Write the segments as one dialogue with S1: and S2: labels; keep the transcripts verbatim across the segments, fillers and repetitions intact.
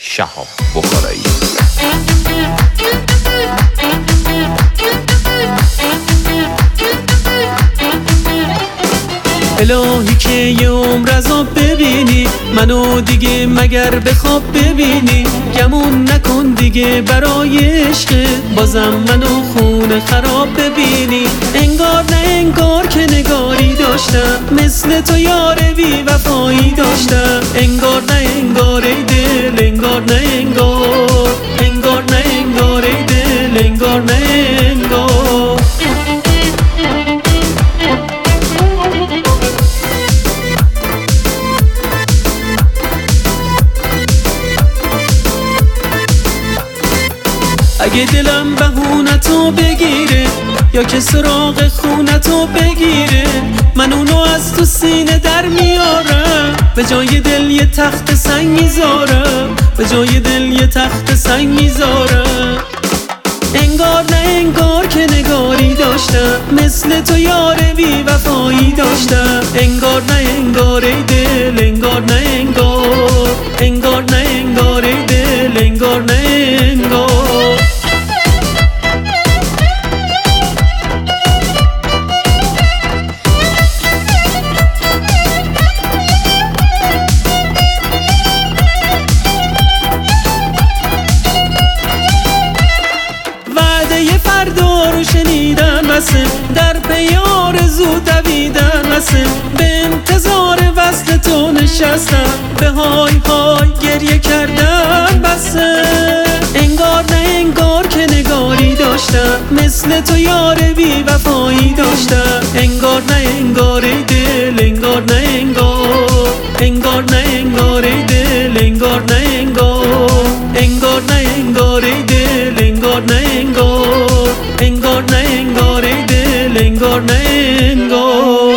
S1: شهاب بخارایی.
S2: الهی که یه عمر عذاب ببینی منو دیگه مگر به خواب ببینی، گمون نکن دیگه برای عشق بازم منو خون خراب ببینی. انگار نه انگار که نگاری داشتم مثل تو یار بی وفایی داشتم، انگار نه انگار ای دل، انگار نه انگار، انگار نه انگار ای دل، انگار نه انگار. اگه دلم بهونتو بگیره یا که سراغ خونتو بگیره، من اونو از تو سینه در میارم، به جای دل یه تخت سنگ میذارم، به جای دل یه تخت سنگ میذارم. انگار نه انگار که نگاری داشتم مثل تو یار بی وفایی داشتم، انگار نه انگار ای دل، انگار نه انگار، انگار نه انگار ای دل، انگار نه انگار. فردا رو شنیدن بسه، در پی آرزو دویدن بسه، به انتظار وصل تو نشستم، به های های گریه کردن بسه. انگار نه انگار که نگاری داشتم مثل تو یار بی وفایی داشتم، انگار نه انگار ای دل، انگار نه انگار، انگار نه انگار ای دل، انگار نه انگار، انگار نه انگار ای دل، انگار نه انگار، انگار نه انگار ای دل، انگار نه انگار.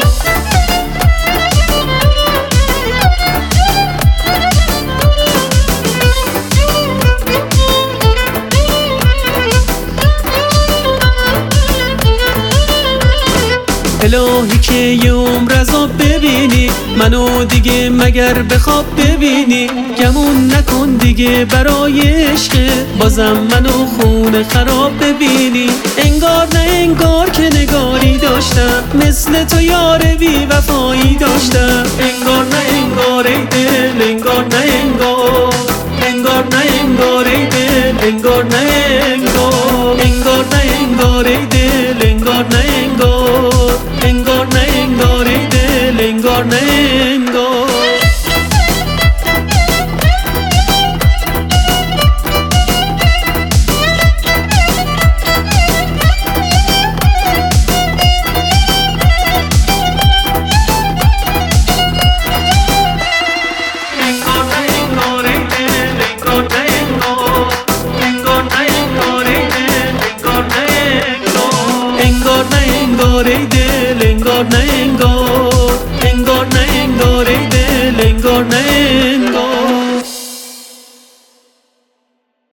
S2: الهی که یه عمر عذاب ببینی منو دیگه مگر به خواب ببینی، گمون نکن دیگه برای عشق بازم منو خون خراب ببینی. انگار نه انگار که نگاری داشتم مثل تو یار بی وفایی داشتم، انگار نه انگار ای دل، انگار نه انگار، انگار نه انگار ای دل، انگار نه انگار، انگار نه انگار ای دل، انگار نه